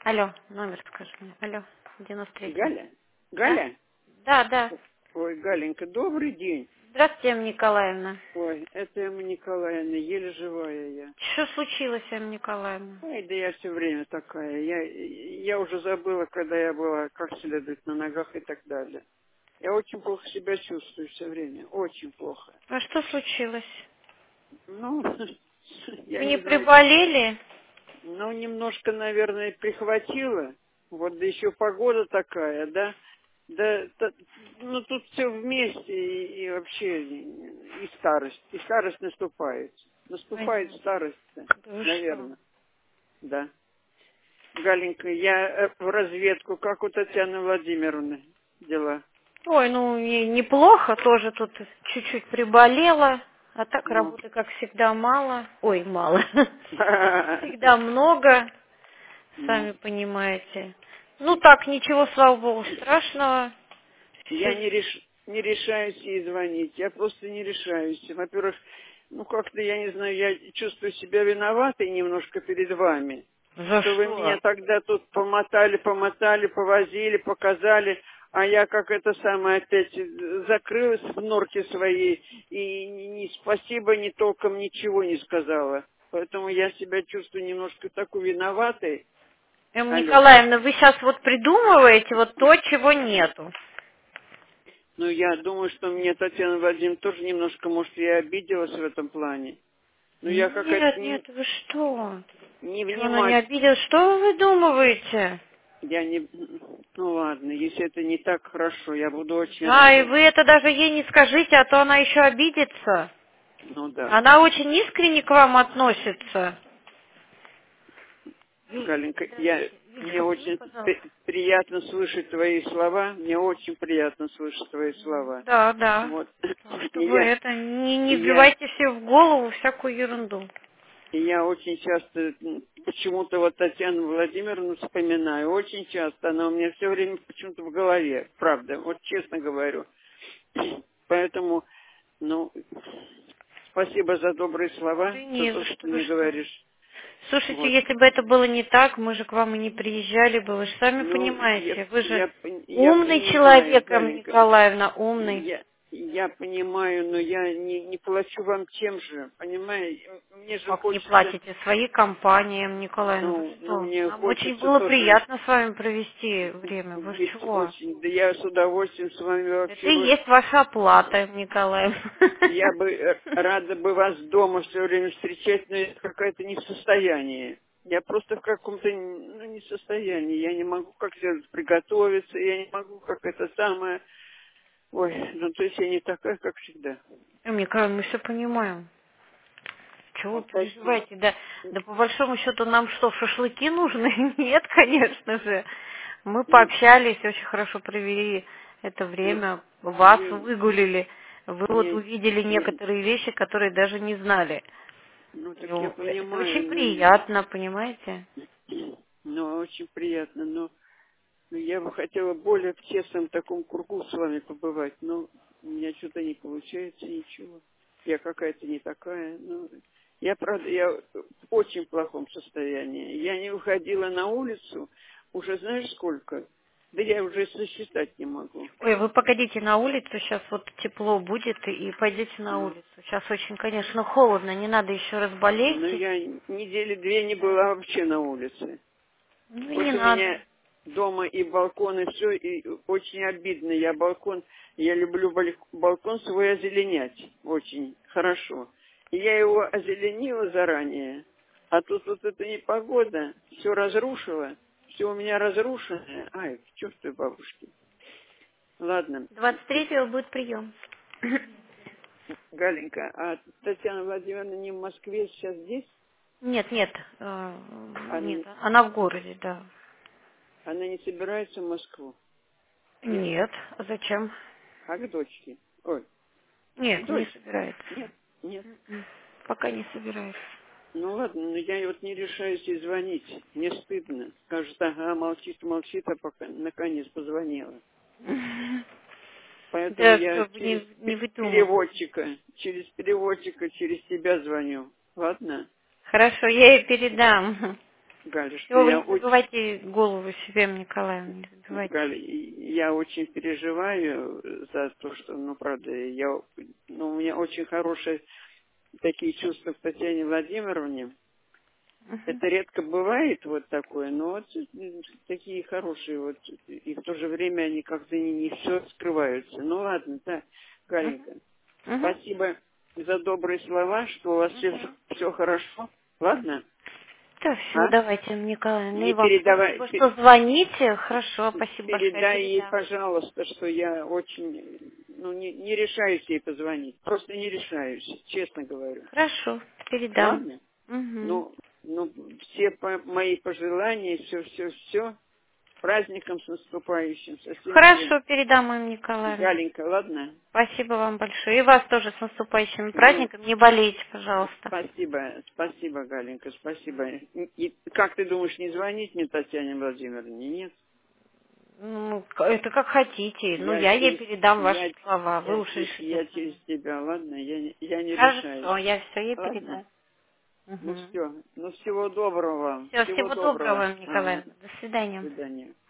Алло, номер скажи мне. Алло, 93. Галя? Да? Галя? Да, да. Ой, Галенька, добрый день. Здравствуйте, Эмма Николаевна. Ой, это Эмма Николаевна, еле живая я. Что случилось, Эмма Николаевна? Ой, да я все время такая. Я уже забыла, когда я была как следует на ногах и так далее. Я очень плохо себя чувствую все время. Очень плохо. А что случилось? Ну, я Вы не не знаю. приболели? Ну, немножко, наверное, прихватило. Вот да еще погода такая, да? Да, ну тут все вместе и вообще и старость. И старость наступает. Наступает Понятно. старость, Да вы что? наверное. Да. Галенька, я в разведку. Как у Татьяны Владимировны дела? Ой, ну неплохо, тоже тут чуть-чуть приболела. А так Ну. работы, как всегда, мало. Ой, мало. Всегда много, Ну. сами понимаете. Ну так, ничего, слава богу, страшного. Я Все. не решаюсь ей звонить. Я просто не решаюсь. Во-первых, ну как-то, я не знаю, я чувствую себя виноватой немножко перед вами. За Что вы что? меня тогда тут помотали, повозили, показали, а я как это самое опять закрылась в норке своей и ни спасибо, ни толком ничего не сказала. Поэтому я себя чувствую немножко такой виноватой. Эмма Алло. Николаевна, вы сейчас вот придумываете вот то, чего нету. Ну, я думаю, что мне Татьяна Владимировна тоже немножко, может, я обиделась в этом плане. Но я какая-то Нет, нет, вы что? Чего она не невнимательная. обиделась? Что вы выдумываете? Я не... Ну, ладно, если это не так хорошо, я буду очень Да, и рада. вы это даже ей не скажите, а то она еще обидится. Ну, да. Она очень искренне к вам относится. Галенька, мне Юлечка, прими, очень пожалуйста. приятно слышать твои слова. Мне очень приятно слышать твои слова. Да, да. Вот. Так что И вы я, это не и я, вбивайте себе в голову всякую ерунду. и я очень часто почему-то вот Татьяну Владимировну вспоминаю. Очень часто. Она у меня все время почему-то в голове. Правда. Вот честно говорю. Поэтому, ну, спасибо за добрые слова, Да за не то, за что ты что, вы мне что. говоришь. Слушайте, Вот. если бы это было не так, мы же к вам и не приезжали бы. Вы же сами Ну, понимаете, вы же я умный понимаю, человек, Эмма Галенька. Николаевна, умный. Я понимаю, но я не плачу вам тем же, понимаете? Мне же Как не хочется, платите своей компании, Эмма Николаевна, вы ну, что? мне Нам очень хочется было тоже приятно с вами провести время. Вы быть чего? очень, да я с удовольствием с вами Это вообще и бы, есть ваша оплата, Эмма Николаевна. я бы рада бы вас дома все время встречать, но я какая-то не в состоянии. Я просто в каком-то, ну, не состоянии. Я не могу как следует приготовиться, я не могу как это самое. Ой, ну то есть я не такая, как всегда. Эмма Николаевна, мы все понимаем. Чего вы Спасибо. переживаете? Да по большому счету нам что, шашлыки нужны? Нет, конечно же. Мы Ну, пообщались, очень хорошо провели это ну, время, вас я, выгулили. Вы вот я, увидели я, некоторые вещи, которые даже не знали. ну так я Ну, это очень понимаю, приятно, понимаете? но очень приятно, но я бы хотела более в тесном таком кругу с вами побывать, но у меня что-то не получается, ничего. Я какая-то не такая, ну, я, правда, я в очень плохом состоянии. Я не выходила на улицу уже знаешь сколько? Да я уже сосчитать не могу. Ой, вы погодите на улицу, сейчас вот тепло будет, и пойдете на Ну, улицу. Сейчас очень, конечно, холодно, не надо еще раз но болеть. я недели две не Да. была вообще на улице. Ну, и не Вот у надо. меня дома и балкон, и все, и очень обидно. Я люблю балкон свой озеленять очень хорошо. И я его озеленила заранее, а тут вот эта непогода все разрушила, все у меня разрушено. Ай, к чертовой бабушке. Ладно, 23-го будет прием. Галенька, а Татьяна Владимировна не в Москве, сейчас здесь? Нет, нет, Она, нет, она в городе, да. она не собирается в Москву, Нет, а зачем? а к дочке? Ой, к Нет, не дочке? собирается. Нет, нет. Пока не собирается. Ну ладно, но я вот не решаюсь ей звонить. Мне стыдно. Скажет, ага, молчит, молчит, а пока наконец позвонила. Поэтому Да, я все, не выдумывайте. через переводчика, через тебя звоню. Ладно? Хорошо, я ей передам. Галя, что Все, вы я не забывайте голову себе, Николаевна, не забывайте. Галя, я очень переживаю за то, что, ну, правда, у меня очень хорошие такие чувства к Татьяне Владимировне. Мгм. Это редко бывает вот такое, но вот такие хорошие вот, и в то же время они как-то не все скрываются. Ну ладно, да, Мгм. Галенька, Мгм. спасибо за добрые слова, что у вас Мгм. все хорошо. Ладно? Да, все, А? давайте, Николаевна, и Не вам передавай, спасибо, что звоните. Хорошо, спасибо большое, передай ей, передам. пожалуйста, что я очень, ну, не решаюсь ей позвонить. Просто не решаюсь, честно говорю. Хорошо, передам. Ладно? Угу. Ну, все мои пожелания, все. С праздником, с наступающим, со всем. Хорошо, передам им, Николаевна. Галенька, ладно? Спасибо вам большое. И вас тоже с наступающими Ну, праздниками. Не болейте, пожалуйста. спасибо, Галенька, спасибо. И как ты думаешь, не звонить мне Татьяне Владимировне? Нет? Ну, это как хотите. Ну, Я я ей через, передам ваши я, слова. Вы я, уж че- решите я через сами. тебя, ладно? Я не решаюсь. Хорошо, я все ей Ладно? передам. Ну Угу. все. Ну всего доброго вам. Все, Всего всего доброго. доброго, Ага. Николаевна. До До свидания. свидания.